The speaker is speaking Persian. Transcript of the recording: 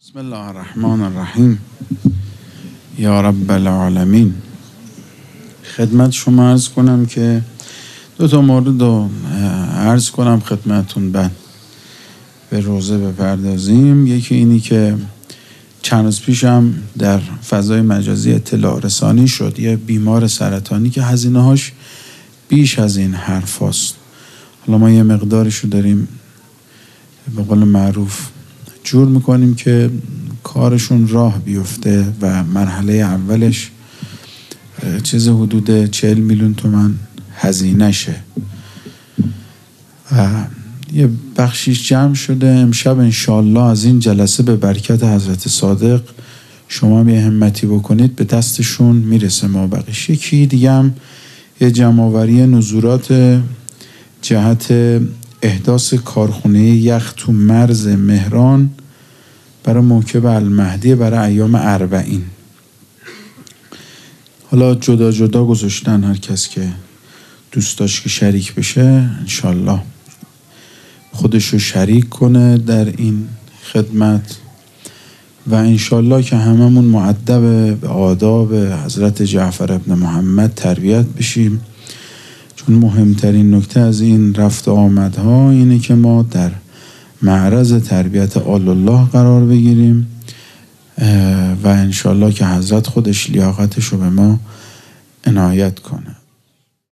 بسم الله الرحمن الرحیم. یا رب العالمین. خدمت شما عرض کنم که دو تا مورد رو عرض کنم خدمتون، بعد به روزه بپردازیم. یکی اینی که چند روز پیشم در فضای مجازی اطلاع رسانی شد یه بیمار سرطانی که هزینه هاش بیش از این حرف هست. حالا ما یه مقدارش رو داریم به قول معروف جور میکنیم که کارشون راه بیفته و مرحله اولش چیز حدود 40 میلیون تومان هزینه شه و یه بخشیش جمع شده. امشب انشالله از این جلسه به برکت حضرت صادق شما یه همتی بکنید به دستشون میرسه ما بقیش. یکی دیگه هم یه جمع‌آوری نزورات جهت احداث کارخونه یخ تو مرز مهران برای موکب المهدی برای ایام 40. حالا جدا جدا گذاشتن، هر کس که دوست داشت که شریک بشه انشالله خودشو شریک کنه در این خدمت و انشالله که هممون مؤدب به آداب حضرت جعفر ابن محمد تربیت بشیم، چون مهمترین نکته از این رفت آمدها اینه که ما در معرض تربیت آل الله قرار بگیریم و انشالله که حضرت خودش لیاقتش رو به ما عنایت کنه.